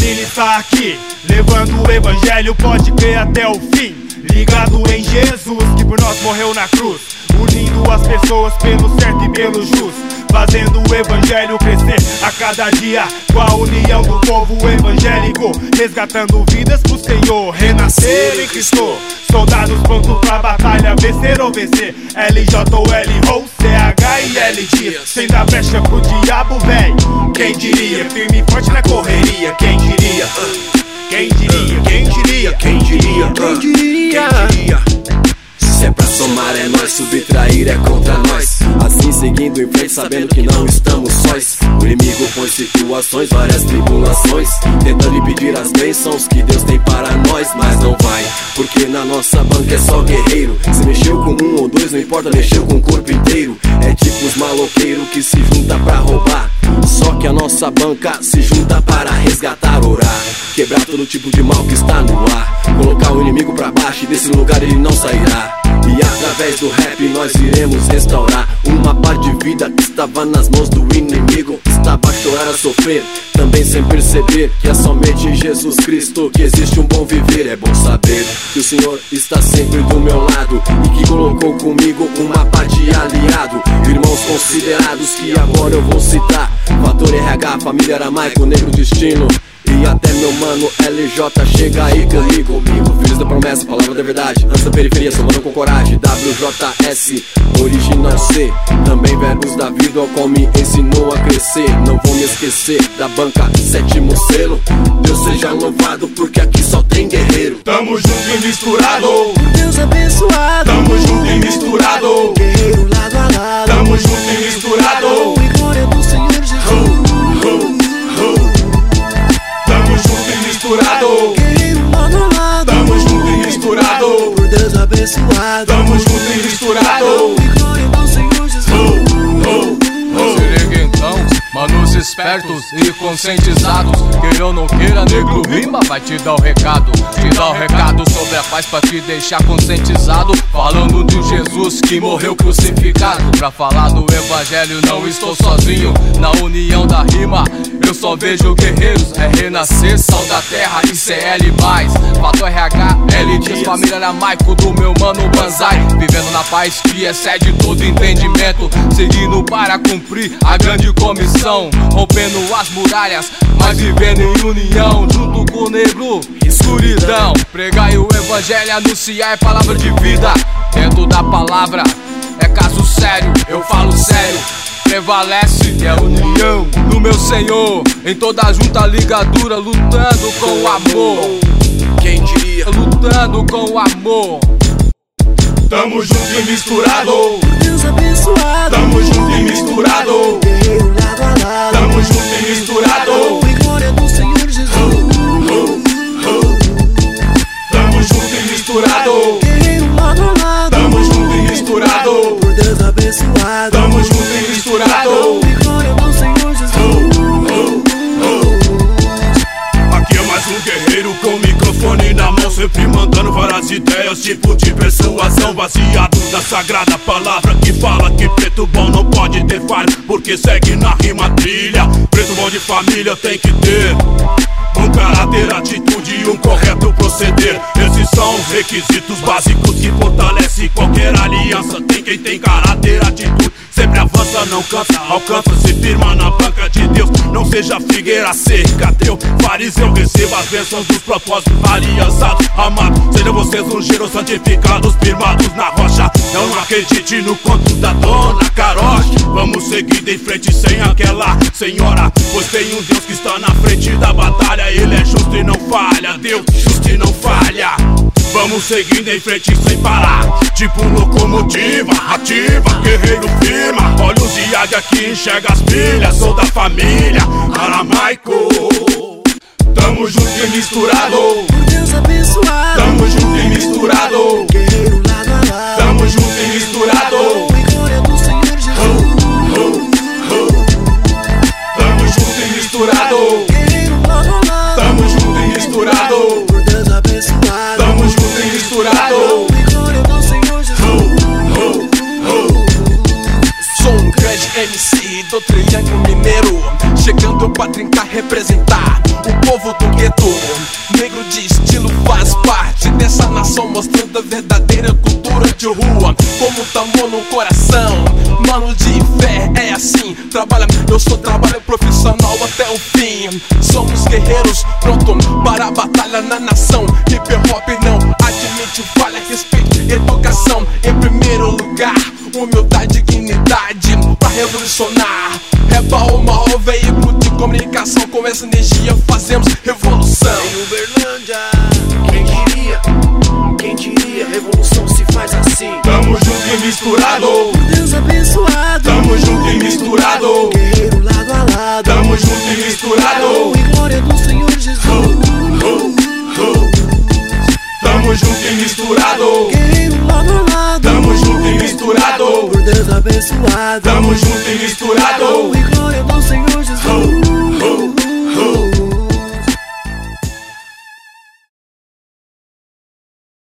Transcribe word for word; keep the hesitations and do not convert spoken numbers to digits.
família está aqui, levando o evangelho, pode crer até o fim. Ligado em Jesus, que por nós morreu na cruz, unindo as pessoas pelo certo e pelo justo, fazendo o evangelho crescer a cada dia, com a união do povo evangélico, resgatando vidas pro Senhor, renascer em Cristo. Soldados prontos pra batalha, vencer ou vencer. L J ou L ou C H e L D, sem dar brecha pro diabo, véi. Quem diria, firme e forte na correria. Quem diria, quem diria, quem diria, quem diria, quem diria, quem diria. Se é pra somar é nós, subtrair é contra nós. Assim seguindo em frente, sabendo que não estamos sós. O inimigo põe situações, várias tribulações, tentando impedir as bênçãos que Deus tem para nós. Mas não vai, porque na nossa banca é só guerreiro. Se mexeu com um ou dois, não importa, mexeu com o corpo inteiro. É tipo os maloqueiros que se junta pra roubar, só que a nossa banca se junta para resgatar, orar, quebrar todo tipo de mal que está no ar, colocar o inimigo pra baixo e desse lugar ele não sairá. E através do rap nós iremos restaurar uma parte de vida que estava nas mãos do inimigo, que estava a chorar, a sofrer, também sem perceber que é somente em Jesus Cristo que existe um bom viver. É bom saber que o Senhor está sempre do meu lado e que colocou comigo uma parte aliado, irmãos considerados que agora eu vou citar: Fator R H, família Aramaico, Negro Destino e até meu mano L J, chega aí comigo. Filhos da promessa, palavra da verdade, antes da periferia, somando com coragem. W J S, original C, também verbos da vida, ao qual me ensinou a crescer. Não vou me esquecer da banca, sétimo selo. Deus seja louvado, porque aqui só tem guerreiro. Tamo junto e misturado, por Deus abençoado. Tamo junto e misturado, guerreiro lado a lado. Tamo junto e misturado, e glória do Senhor Jesus. Oh, oh, oh. Tamo junto e misturado, guerreiro lado a lado. Tamo junto e misturado, por Deus abençoado. Tamo junto e misturado, e glória do Senhor Jesus. Oh, oh, oh. Se liga então, manos espertos e conscientizados, queira ou não queira, negro rima vai te dar o recado. Te dar o recado sobre a paz pra te deixar conscientizado, falando de Jesus que morreu crucificado. Pra falar do evangelho não estou sozinho, na união da rima eu só vejo guerreiros. É renascer, sal da terra e C L mais, Fator R H, L D, família Aramaico do meu mano Banzai, vivendo na paz que excede todo entendimento, seguindo para cumprir a grande comissão, rompendo as muralhas, mas vivendo em união, junto com o negro, escuridão. Pregai o evangelho, anunciar é palavra de vida, dentro da palavra é caso sério, eu falo sério. Prevalece é a união do meu Senhor, em toda junta ligadura, lutando com o amor. Quem diria, lutando com o amor. Tamo junto e misturado, por Deus abençoado. Tamo junto e misturado, guerreiro lado a lado. Tamo junto e misturado, e glória do Senhor Jesus. Oh, oh, oh. Tamo junto e misturado, guerreiro lado a lado. Tamo junto e misturado, por Deus abençoado. Tamo junto e misturado, e glória do Senhor Jesus. Oh, oh, oh. Aqui é mais um guerreiro com o microfone na mão, sempre mandando várias ideias, tipo de persuasão, baseado na sagrada palavra que fala que preto bom não pode ter falha, porque segue na rima trilha. Preto bom de família tem que ter um caráter, atitude e um correto proceder. Esses são os requisitos básicos que fortalecem qualquer aliança. Tem quem tem caráter, atitude, sempre avança, não cansa, alcança, se firma na banca de Deus. Não seja figueira seca, teu fariseu, receba as bênçãos dos propósitos aliançados, amados. Sejam vocês ungidos, santificados, firmados na rocha. Não acredite no conto da dona Carocha. Vamos seguir em frente sem aquela senhora, pois tem um Deus que está na frente da batalha. Ele é justo e não falha, Deus justo e não falha. Vamos seguindo em frente sem parar, tipo locomotiva ativa, guerreiro firma, olhos de águia que enxerga as pilhas. Sou da família Aramaico, tamo junto e misturado, por Deus abençoado. Tamo junto e misturado, guerreiro lado a lado. Tamo junto e misturado, e glória do Senhor Jesus. Oh, oh, oh. Tamo junto e misturado, guerreiro lado a lado. Tamo junto e misturado, por Deus abençoado. Tamo junto e misturado, e glória do Senhor Jesus. Oh, oh, oh. Sou um grande M C do Triângulo Mineiro, chegando eu pra trincar, representar o povo do gueto. Negro de estilo faz parte dessa nação, mostrando a verdadeira cultura de rua, como tambor no coração. Mano de fé, é assim, trabalha, eu sou trabalho profissional até o fim. Somos guerreiros, pronto para a batalha na nação. Hip hop não admite falha, respeito e educação. Em primeiro lugar, humildade e dignidade pra revolucionar. Reba o maior veículo de comunicação, com essa energia fazemos revolução. Em Uberlândia, quem diria, quem diria, revolução se faz assim. Tamo junto e misturado, por Deus abençoado. Tamo junto e misturado, guerreiro lado a lado. Tamo junto e misturado, em glória do Senhor Jesus. oh, oh, oh. Tamo junto e misturado, guerreiro lado a lado. Tamo junto e misturado, por Deus abençoado. Tamo junto e misturado, em glória do Senhor Jesus.